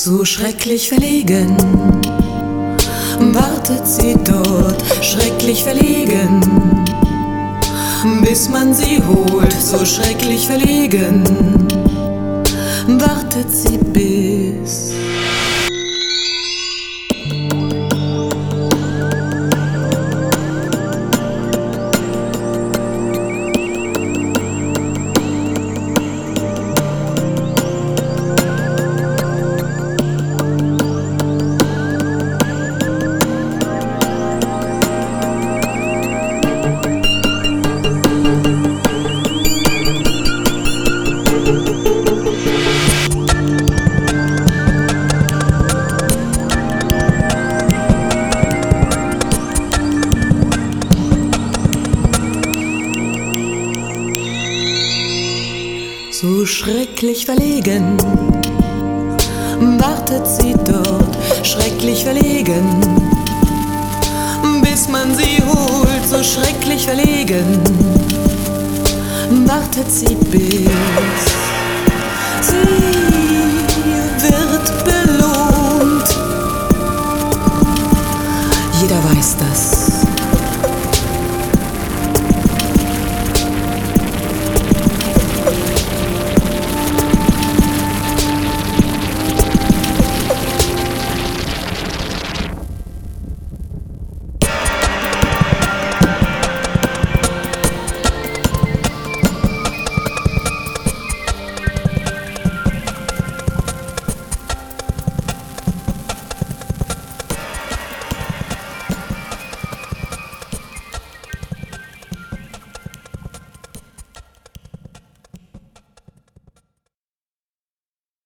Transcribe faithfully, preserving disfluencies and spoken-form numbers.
so schrecklich verlegen, wartet sie dort, schrecklich verlegen, bis man sie holt, so schrecklich verlegen, wartet sie bis. So schrecklich verlegen, wartet sie dort, schrecklich verlegen, bis man sie holt, so schrecklich verlegen, wartet sie bis sie